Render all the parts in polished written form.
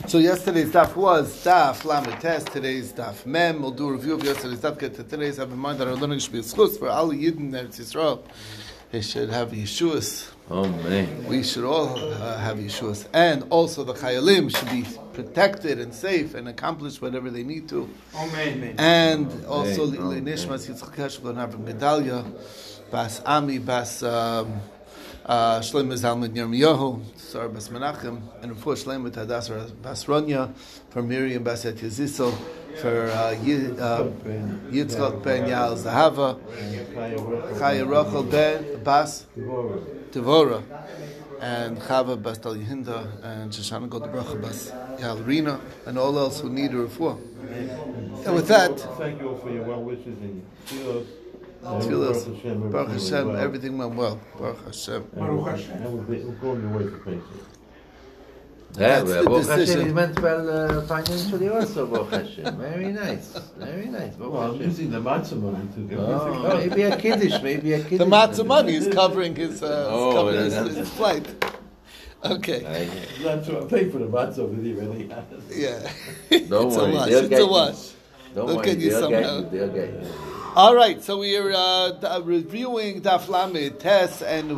So yesterday's daf was daf lamed test. Today's daf mem. We'll do a review of yesterday's daf. Get to today's. Have in mind that our learning should be a schus for all Yidden in Eretz Yisrael. They should have Yeshuas. Oh man! We should all have Yeshuas, and also the Chayalim should be protected and safe and accomplish whatever they need to. Amen. And also Nishmas Yitzchak Heschel going to have a medallia, Bas Ami, Bas Shlomo Zalman Yirmiyahu, Sarah Bas Menachem, and of course Shlomo Tadas Bas Ronya, for Miriam Bas Et Yezisel, for Yitzchak Ben Yael Zahava, Chaya Rachel Ben Bas Devora, and Chava Bas Dal Yehinda, and Shoshana Goldbracha Bas Yael Rina, and all else who need a refuah. And with that, thank you all for your well wishes and your Tfilos, Baruch Hashem, everything went well. Baruch Hashem. Baruch Hashem. And we're going away for patience. Yeah, That's the Baruch decision. Hashem is meant well financially also, Baruch Hashem. Very nice. Very nice. Baruch Well, I'm Hashem. using the matzah money to give Oh, maybe a kiddush. The matzah money is covering his, his flight. Okay. That's what I pay for the matzah over there, really. Yeah. Don't It's worry, a wash. they'll It's get a you. wash. Don't Look worry, at you they'll get somehow. you. They'll get you. All right, so we are reviewing Daf Lamed Tes, and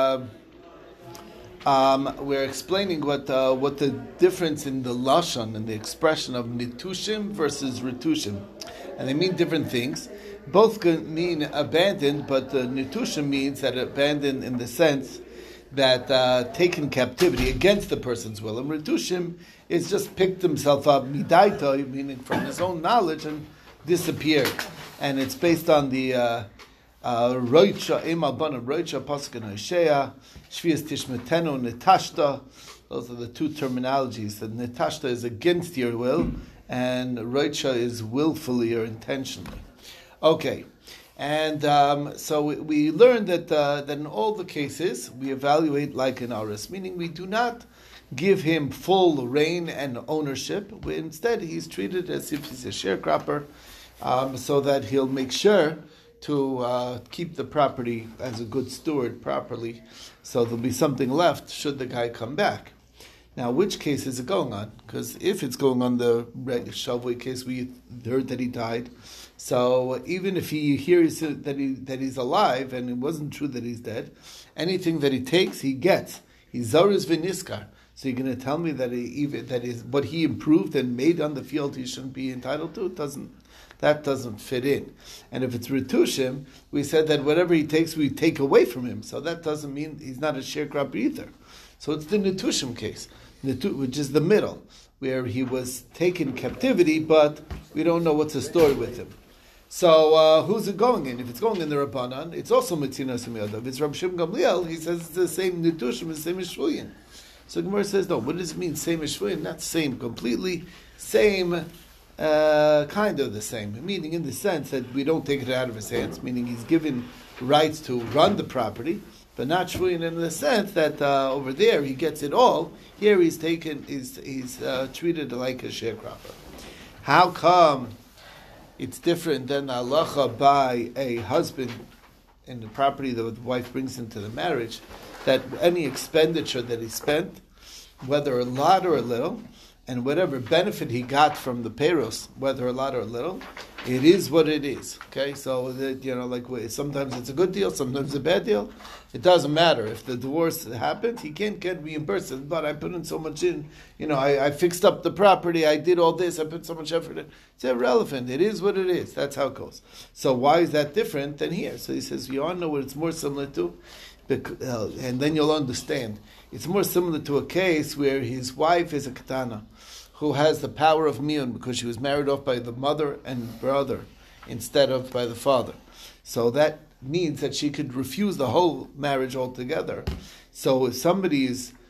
we're explaining what the difference in the lashon and the expression of nitushim versus ritushim, and they mean different things. Both can mean abandoned, but nitushim means that abandoned in the sense that taken captivity against the person's will, and ritushim is just picked himself up midaito, meaning from his own knowledge, and disappeared. And it's based on the Roicha, Emal Bana Roicha, Pasuk in Hosea, Shvias Tishmetenu, Netashta. Those are the two terminologies. That Netashta is against your will, and Roicha is willfully or intentionally. Okay. And so we learned that in all the cases, we evaluate like an aris, meaning we do not give him full reign and ownership. Instead, he's treated as if he's a sharecropper, so that he'll make sure to keep the property as a good steward properly, so there'll be something left should the guy come back. Now, which case is it going on? Because if it's going on the Shavui case, we heard that he died. So even if he hears that he's alive and it wasn't true that he's dead, anything that he takes, he gets. He's Zaruz Viniskar. So you're going to tell me that what he improved and made on the field he shouldn't be entitled to? That doesn't fit in. And if it's Ritushim, we said that whatever he takes, we take away from him. So that doesn't mean he's not a sharecropper either. So it's the Nitushim case, which is the middle, where he was taken captivity, but we don't know what's the story with him. So who's it going in? If it's going in the Rabbanan, it's also Metzina Simiyada. If it's Rab Shimon Gamliel, he says it's the same Nitushim, the same as Shvuyin. So Gemara says, no, what does it mean, same as Shvuyin? Not same completely, same, kind of the same. Meaning in the sense that we don't take it out of his hands, meaning he's given rights to run the property, but not Shvuyin in the sense that over there he gets it all. Here he's treated like a sharecropper. How come it's different than halacha by a husband in the property that the wife brings into the marriage, that any expenditure that he spent, whether a lot or a little, and whatever benefit he got from the payros, whether a lot or a little, it is what it is. Okay, so that, sometimes it's a good deal, sometimes it's a bad deal. It doesn't matter. If the divorce happens, he can't get reimbursed. But I put in so much in. I fixed up the property. I did all this. I put so much effort in. It's irrelevant. It is what it is. That's how it goes. So why is that different than here? So he says, you all know what it's more similar to, and then you'll understand. It's more similar to a case where his wife is a katana, who has the power of miyun because she was married off by the mother and brother instead of by the father. So that means that she could refuse the whole marriage altogether. So if somebody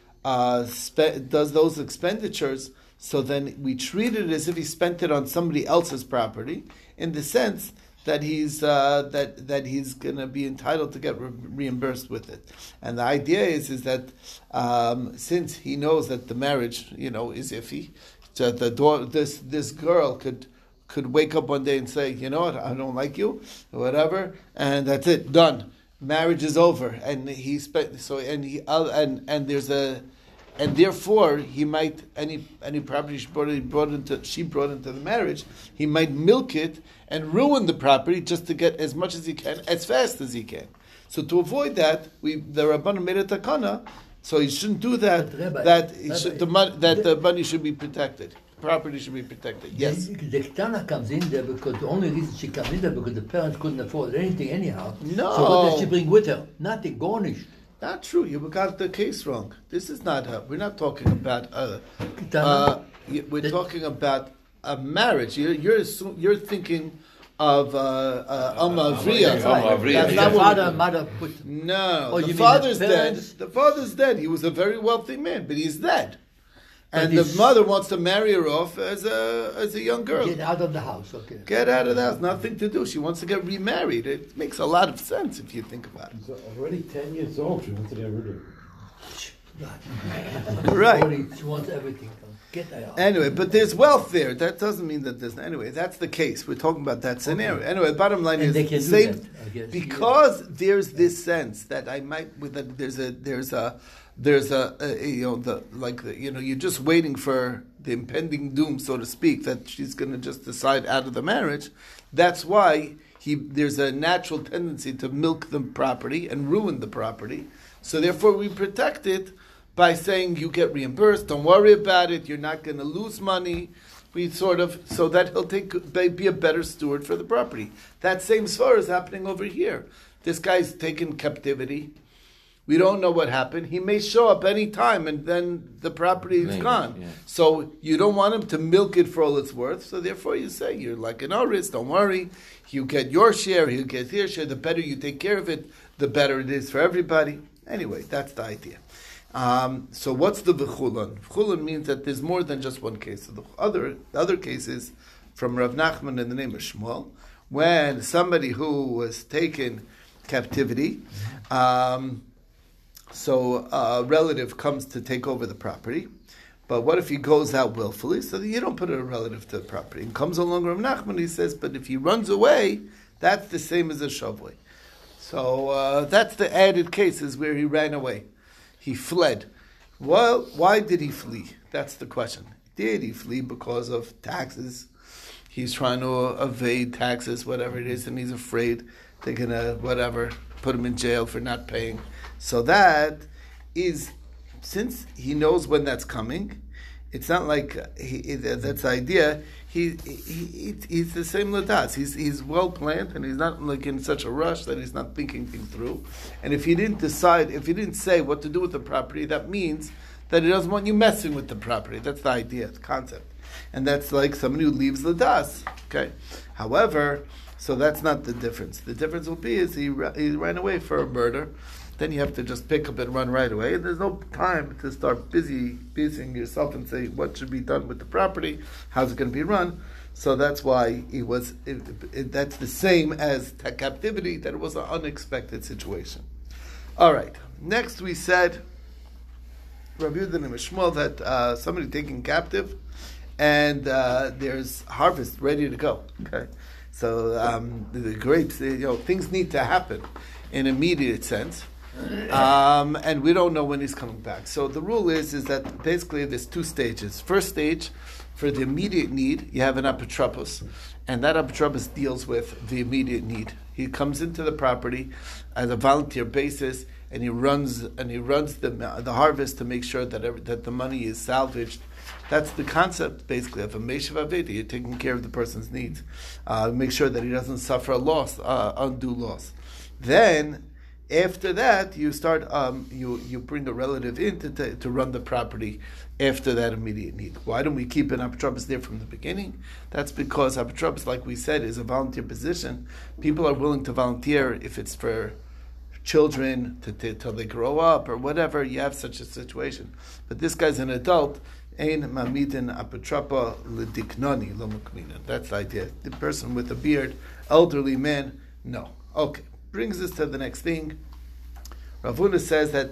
does those expenditures, so then we treat it as if he spent it on somebody else's property, in the sense that he's that he's going to be entitled to get reimbursed with it. And the idea is that since he knows that the marriage is iffy, that this girl could wake up one day and say, you know what, I don't like you, or whatever, and that's it, done. Marriage is over, and he spent and there's a and therefore he might any property she brought into the marriage, he might milk it and ruin the property just to get as much as he can, as fast as he can. So to avoid that, the Rabbanan made a takana, so he shouldn't do that. The money should be protected. Property should be protected. Yes. The Ketana comes in there because the only reason she comes in there because the parents couldn't afford anything anyhow. No. So what does she bring with her? Nothing, garnished. Not true. You got the case wrong. This is not. We're not talking about. We're talking about a marriage. You're thinking of Alma Avriya. That's not what father and mother put. No, Oh, the you mean father's the dead. parents? The father's dead. He was a very wealthy man, but he's dead. But And the he's- mother wants to marry her off as a young girl. Get out of the house, okay. Get out of the house. Nothing to do. She wants to get remarried. It makes a lot of sense if you think about it. He's already 10 years old. She wants to get rid of him. Right. She wants everything. Get out. Anyway, but there's wealth there. That doesn't mean that there's. Anyway, that's the case. We're talking about that scenario. Anyway, bottom line And is they can do same that, I guess. because there's this sense that I might with a, you're just waiting for the impending doom, so to speak, that she's going to just decide out of the marriage. That's why there's a natural tendency to milk the property and ruin the property. So therefore, we protect it by saying you get reimbursed. Don't worry about it. You're not going to lose money. We sort of so that he'll be a better steward for the property. That same svara is happening over here. This guy's taken captivity. We don't know what happened. He may show up any time, and then the property is gone. Yeah. So you don't want him to milk it for all it's worth. So therefore, you say you're like an oris. Don't worry. You get your share. He'll get his share. The better you take care of it, the better it is for everybody. Anyway, that's the idea. So what's the v'chulan? V'chulan means that there's more than just one case. So the other cases from Rav Nachman in the name of Shmuel, when somebody who was taken captivity, so a relative comes to take over the property, but what if he goes out willfully? So you don't put a relative to the property. And comes along Rav Nachman, he says, but if he runs away, that's the same as a shavui. So that's the added cases where he ran away. He fled. Well, why did he flee? That's the question. Did he flee because of taxes? He's trying to evade taxes, whatever it is, and he's afraid they're going to, put him in jail for not paying. So that is, since he knows when that's coming, it's not like that's the idea. He's the same ladas. He's well planned, and he's not like in such a rush that he's not thinking things through. And if he didn't say what to do with the property, that means that he doesn't want you messing with the property. That's the idea, the concept, and that's like somebody who leaves ladas. Okay. However, so that's not the difference. The difference will be is he ran away for a murder. Then you have to just pick up and run right away. And there's no time to start busying yourself and say what should be done with the property, how's it going to be run. So that's why that's the same as captivity, that it was an unexpected situation. All right. Next we said, Rabbi Yehuda and Shmuel, that somebody taken captive and there's harvest ready to go. Okay. So the grapes, things need to happen in immediate sense. And we don't know when he's coming back. So the rule is that basically there's two stages. First stage, for the immediate need, you have an apotropos, and that apotropos deals with the immediate need. He comes into the property as a volunteer basis, and he runs the harvest to make sure that the money is salvaged. That's the concept, basically, of a Meshav Aveda. You're taking care of the person's needs. Make sure that he doesn't suffer a loss, undue loss. Then, after that, you start. You bring a relative in to run the property after that immediate need. Why don't we keep an apotropos there from the beginning? That's because apotropos, like we said, is a volunteer position. People are willing to volunteer if it's for children till they grow up or whatever. You have such a situation, but this guy's an adult. Ein mamidin apotropa l'diknoni lo mukmina. That's the idea. The person with a beard, elderly man, no. Okay. Brings us to the next thing. Rav Huna says that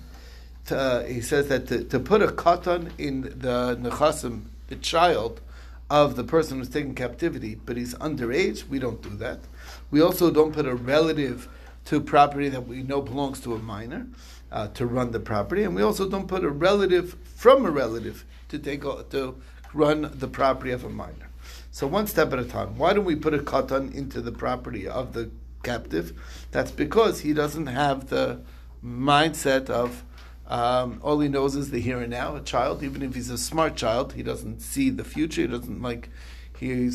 to put a katan in the nechasim, the child of the person who's taken captivity, but he's underage, we don't do that. We also don't put a relative to property that we know belongs to a minor. to run the property, and we also don't put a relative from a relative to run the property of a minor. So one step at a time. Why don't we put a katan into the property of the captive? That's because he doesn't have the mindset of all he knows is the here and now. A child, even if he's a smart child, he doesn't see the future. He doesn't he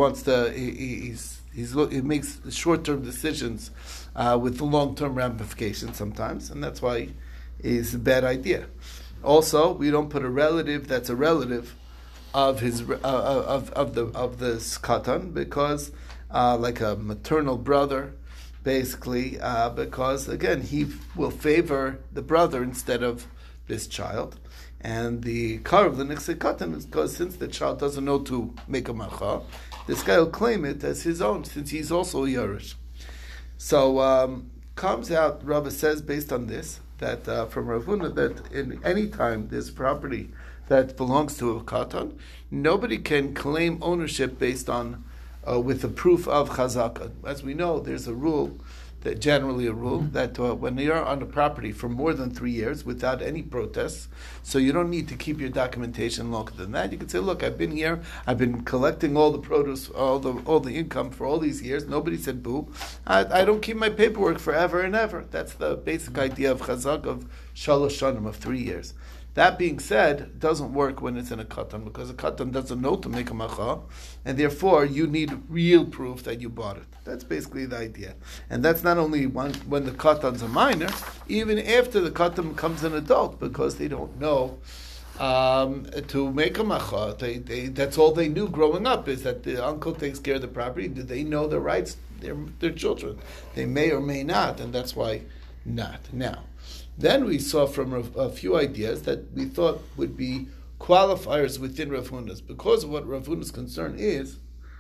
makes short-term decisions with the long-term ramifications sometimes, and that's why it's a bad idea. Also, we don't put a relative that's a relative of his of this katan, because like a maternal brother, basically, because again he will favor the brother instead of this child. And the car of the next katan is because since the child doesn't know to make a macha, this guy will claim it as his own since he's also a Yerush. So comes out, Rava says based on this that from Rav Huna that in any time there's property that belongs to a katan, nobody can claim ownership based on with the proof of chazaka. As we know, there's a rule that when you're on a property for more than 3 years without any protests, so you don't need to keep your documentation longer than that. You can say, look, I've been here, I've been collecting all the produce, all the income for all these years. Nobody said boo. I don't keep my paperwork forever and ever. That's the basic idea of chazak of shalosh shanim, of 3 years. That being said, it doesn't work when it's in a katan, because a katan doesn't know to make a macha, and therefore you need real proof that you bought it. That's basically the idea. And that's not only when the katan's a minor, even after the katan becomes an adult, because they don't know to make a macha. That's all they knew growing up, is that the uncle takes care of the property. Do they know their rights? Their children. They may or may not, and that's why not. Now, then we saw from a few ideas that we thought would be qualifiers within Rav Huna's, because of what Rav Huna's concern is.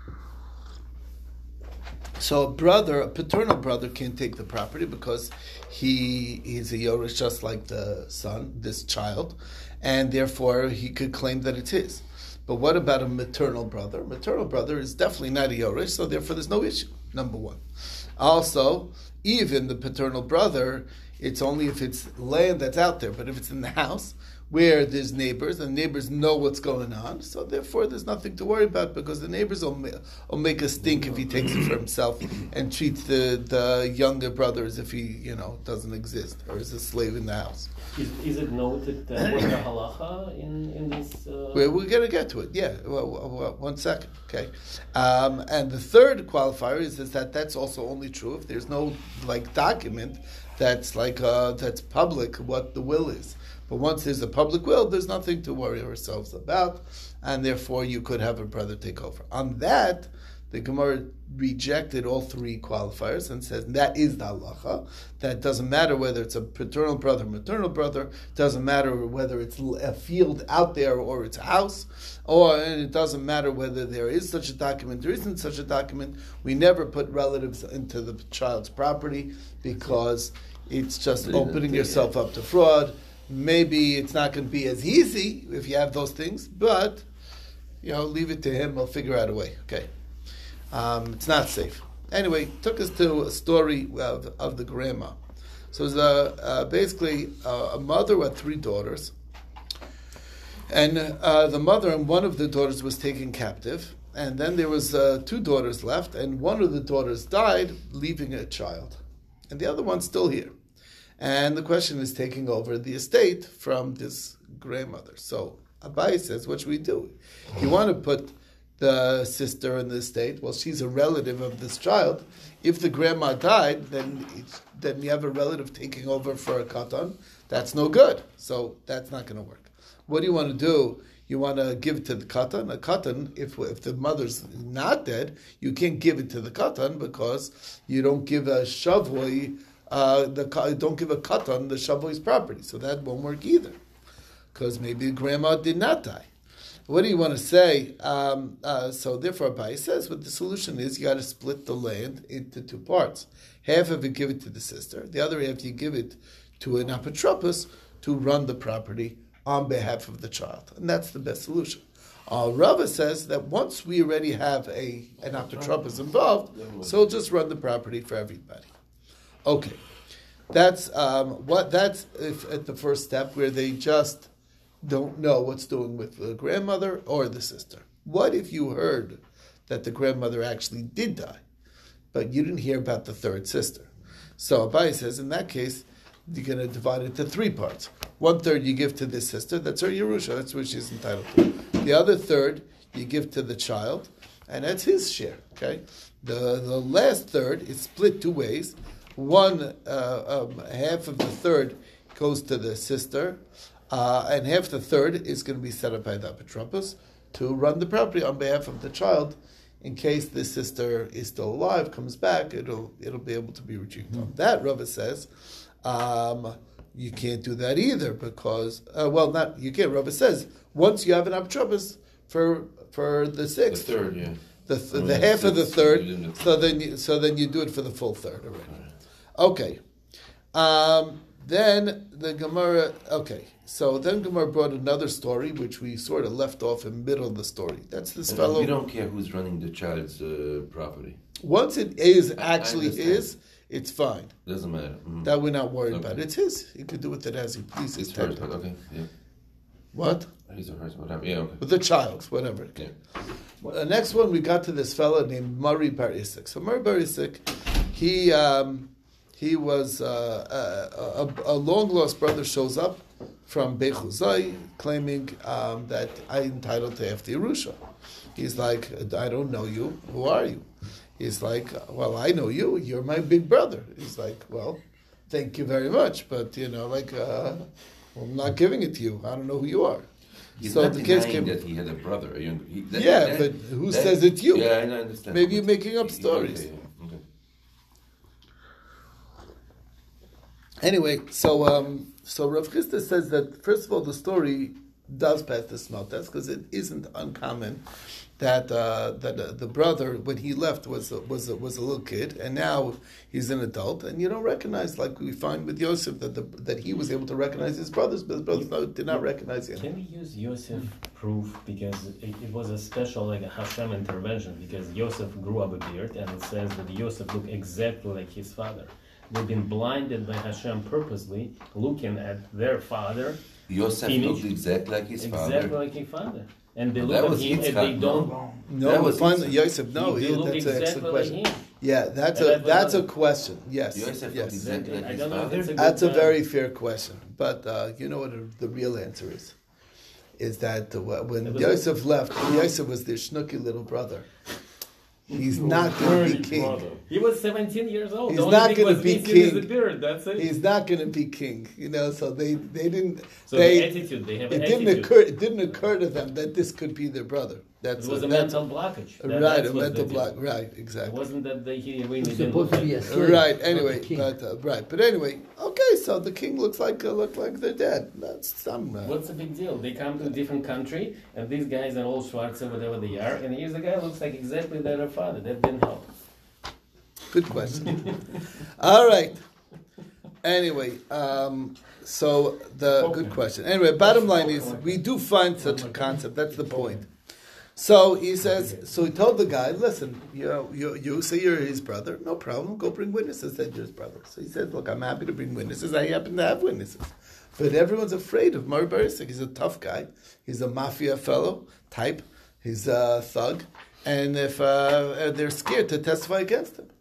So a paternal brother can't take the property because he is a Yoresh just like the son, this child, and therefore he could claim that it's his. But what about a maternal brother? Maternal brother is definitely not a Yoresh, so therefore there's no issue, number one. Also, even the paternal brother, it's only if it's land that's out there, but if it's in the house where there's neighbors, and neighbors know what's going on, so therefore there's nothing to worry about, because the neighbors will make a stink if he takes it for himself and treats the younger brother as if he doesn't exist or is a slave in the house. Is it noted what's the halacha in this? We're going to get to it. Yeah, well, 1 second. Okay, and the third qualifier is that that's also only true if there's no document that's that's public what the will is. But once there's a public will, there's nothing to worry ourselves about, and therefore you could have a brother take over. On that, the Gemara rejected all three qualifiers and says that is the halacha. That doesn't matter whether it's a paternal brother, maternal brother. Doesn't matter whether it's a field out there or it's a house, and it doesn't matter whether there is such a document, there isn't such a document. We never put relatives into the child's property because it's just opening yourself up to fraud. Maybe it's not going to be as easy if you have those things, but leave it to him. We'll figure out a way. Okay. It's not safe. Anyway, took us to a story of the grandma. So it was basically a mother with 3 daughters, and the mother and one of the daughters was taken captive, and then there was 2 daughters left, and one of the daughters died, leaving a child, and the other one's still here. And the question is taking over the estate from this grandmother. So Abai says, what should we do? You want to put the sister in the estate? Well, she's a relative of this child. If the grandma died, then you have a relative taking over for a katan. That's no good. So that's not going to work. What do you want to do? You want to give it to the katan. A katan, if the mother's not dead, you can't give it to the katan because you don't give a shavui. Don't give a katan the shavoi's property, so that won't work either, because maybe the grandma did not die. What do you want to say? So therefore, Abai says, what the solution is, you got to split the land into 2 parts. Half of it give it to the sister, the other half you give it to an apotropos to run the property on behalf of the child, and that's the best solution. Rava says that once we already have an apotropos involved, so we'll just run the property for everybody. Okay, That's That's if at the first step where they just don't know what's doing with the grandmother or the sister. What if you heard that the grandmother actually did die, but you didn't hear about the third sister? So Abai says, in that case, you're going to divide it into 3 parts. 1/3 you give to this sister, that's her Yerusha, that's what she's entitled to. The other third you give to the child, and that's his share. Okay, the last third is split 2 ways. Half of the third goes to the sister, and half the third is going to be set up by the apotropos to run the property on behalf of the child. In case the sister is still alive, comes back, it'll be able to be retrieved. On that, Rava says, you can't do that either because you can't. Rava says once you have an apotropos for the sixth, the third, yeah, the half of the third, so then you do it for the full third already. Okay. Then the Gemara. Okay. So then Gemara brought another story, which we sort of left off in the middle of the story. That's this fellow. You don't care who's running the child's property. Once it is actually his, it's fine. Doesn't matter. That we're not worried about. It's his. He could do with it as he pleases. It's hers, but okay. Yeah. What? His or hers, whatever. Yeah, okay. With the child, whatever. Okay. Yeah. The next one, we got to this fellow named Mari Bar Isik. So Mari Bar Isik, he was a long-lost brother shows up from Bechuzai, claiming that I'm entitled to half the Yerusha. He's like, I don't know you. Who are you? He's like, well, I know you. You're my big brother. He's like, well, thank you very much, but I'm not giving it to you. I don't know who you are. He's so not the case denying came. that he had a brother. But who says it's you? Yeah, I understand. Maybe you're making up stories. Okay. Anyway, so Rav Chisda says that first of all the story does pass the smell test because it isn't uncommon that the brother when he left was a little kid and now he's an adult and you don't recognize like we find with Yosef that he was able to recognize his brothers but his brothers did not recognize him. Can we use Yosef proof because it was a special like a Hashem intervention because Yosef grew up a beard and it says that Yosef looked exactly like his father. They've been blinded by Hashem purposely, looking at their father. Yosef looked exactly like his father. Exactly like his father. And they look at him and they don't... No, we find Yosef, no, that's an excellent question. Yeah, that's a question. Yes, Yosef yes. exactly like his father? That's a very fair question. But you know what the real answer is that when Yosef left, Yosef was their schnooky little brother. He's not going to be king. He was 17 years old. He's not going to be king. That's it. He's not going to be king. So they didn't. So the attitude, they have an attitude. It didn't occur to them that this could be their brother. It was a mental blockage. Right, a mental block. Right, exactly. It wasn't that he really didn't supposed to be a slave. Right. Anyway, but anyway, okay. So the king looked like their dad. That's some. What's the big deal? They come to a different country, and these guys are all Schwarzer, whatever they are, and here's a guy who looks like exactly their father. That didn't help. Good question. All right. Anyway, good question. Anyway, bottom line is we do find such a concept. That's the point. So he says. So he told the guy, "Listen, you say you're his brother. No problem. Go bring witnesses that you're his brother." So he said, "Look, I'm happy to bring witnesses. I happen to have witnesses." But everyone's afraid of Mari Bar Isik. He's a tough guy. He's a mafia fellow type. He's a thug, and if they're scared to testify against him,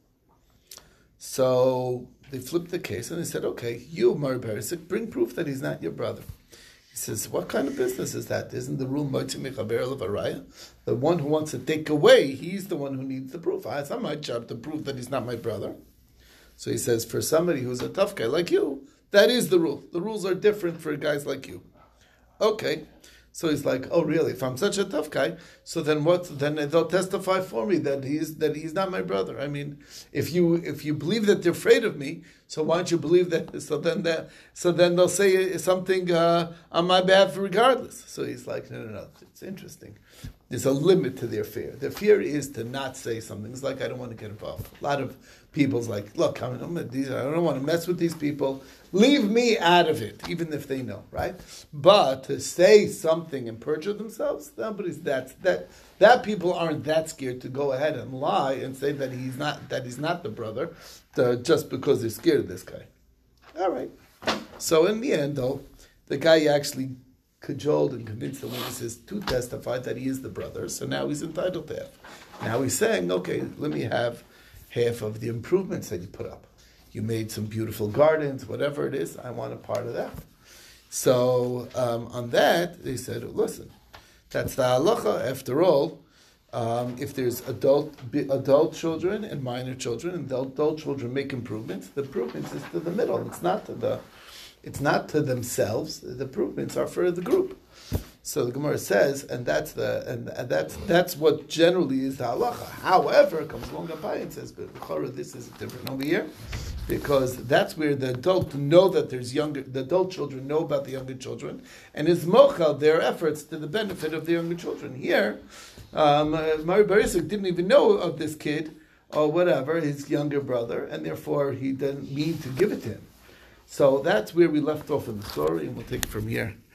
so they flipped the case and they said, "Okay, you, Mari Bar Isik, bring proof that he's not your brother." He says, "What kind of business is that? Isn't the rule Moitzi Mechaber Levaraya? The one who wants to take away, he's the one who needs the proof. It's not my job to prove that he's not my brother." So he says, for somebody who's a tough guy like you, that is the rule. The rules are different for guys like you. Okay. So he's like, "Oh, really? If I'm such a tough guy, so then what? Then they'll testify for me that he's not my brother. I mean, if you believe that they're afraid of me, so why don't you believe that? So then they'll say something on my behalf regardless." So he's like, "No. It's interesting. There's a limit to their fear. Their fear is to not say something. It's like I don't want to get involved. A lot of people's like, look, I don't want to mess with these people. Leave me out of it, even if they know, right? But to say something and perjure themselves, that people aren't that scared to go ahead and lie and say that he's not the brother, just because they're scared of this guy. All right. So in the end, though, the guy actually cajoled and convinced the witnesses to testify that he is the brother. So now he's entitled to half. Now he's saying, okay, let me have half of the improvements that you put up. You made some beautiful gardens, whatever it is, I want a part of that. So on that, they said, listen, that's the halacha. After all, if there's adult children and minor children, and the adult children make improvements, the improvements is to the middle. It's not to themselves. The improvements are for the group. So the Gemara says, and that's what generally is the halacha. However, comes along Abai and says, but this is different over here, because that's where the adult know that there's the adult children know about the younger children, and is mochel their efforts to the benefit of the younger children. Here, Mari Barisuk didn't even know of this kid or whatever, his younger brother, and therefore he didn't mean to give it to him. So that's where we left off in the story, and we'll take it from here.